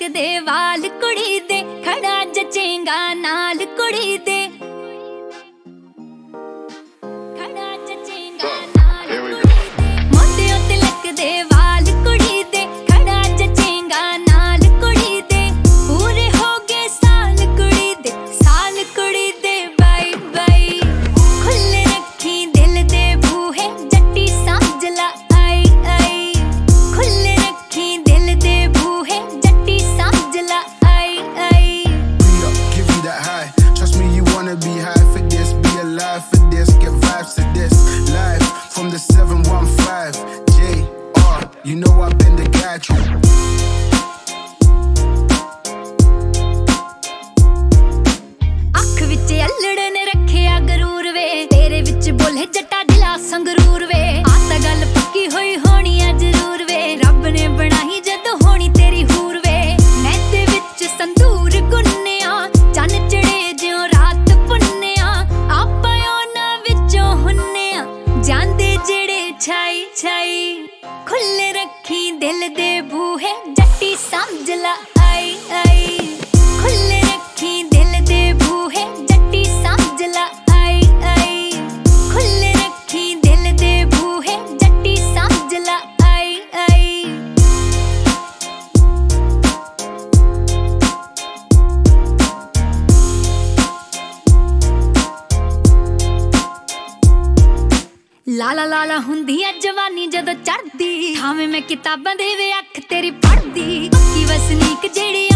लकदे वाल कुड़ी दे खड़ा जचेंगा नाल कुड़ी दे खड़ा जचेंगा नाल कुड़ी दे मोंडे उत्ते लकदे वाल कुड़ी दे खड़ा जचेंगा नाल कुड़ी दे पूरे हो गए साल कुड़ी दे बाई बाई खुले रखी दिल दे बूहे जट्टी समझ ला आई आई खुले रखी दिल दे बूहे जट्टी समझ ला आई आई give you that high. Trust me, you wanna be high for this, be alive for this, get vibes to this. Live from the 715 JR. You know I've been the guy. ਅੱਖ ਵਿੱਚ ਅਲੜ ਨੇ ਰੱਖਿਆ ਗਰੂਰ ਵੇ ਤੇਰੇ ਵਿੱਚ ਬੋਲੇ ਜੱਟਾ ਦਿਲਾ ਸੰਗਰੂਰ ਵੇ ਆ ਤਾਂ ਗੱਲ ਪੱਕੀ ਹੋਈ ਹੋਣੀ ਆ ਜ਼ਰੂਰ ਵੇ ਰੱਬ ਨੇ ਬਣਾਈ ਜਦੋਂ ਹੋਣੀ ਤੇਰੀ ਹੂਰ ਵੇ ਮੈਂ ਤੇ ਵਿੱਚ ਸੰਦੂਰ ਗੁੰਨਿਆ ਚੰਨ ਚੜੇ ਜਿਉਂ ਰਾਤ ਪੁੰਨਿਆ ਆਪਾਂ ਉਹਨਾਂ ਵਿੱਚੋਂ ਹੁੰਨਿਆ ਜਾਂਦੇ ਜਿਹੜੇ ਛਾਈ ਛਾਈ ਖੁੱਲੇ ਰੱਖੀ ਦਿਲ ਦੇ ਬੂਹੇ ਜੱਟੀ ਸਮਝ ਲਾ ਆਈ ਆਈ ਖੁੱਲੇ ਰੱਖੀ ਦਿਲ ਦੇ ਬੂਹੇ ਜੱਟੀ ਸਮਝ ਲਾ ਆਈ ਆਈ ਖੁੱਲੇ ਰੱਖੀ ਦਿਲ ਦੇ ਬੂਹੇ ਜੱਟੀ ਸਮਝ ਲਾ ਆਈ ਆਈ ਲਾਲਾ ਲਾਲਾ ਹੁੰਦੀ ਆ ਜਵਾਨੀ ਜਦੋਂ ਚੜਦੀ ਥਾਵੇਂ ਮੈਂ ਕਿਤਾਬਾਂ ਦੇ ਵੇ ਅੱਖ ਤੇਰੀ ਪੜਦੀ ਪੱਕੀ ਵਸਨੀਕ ਜਿਹੜੀ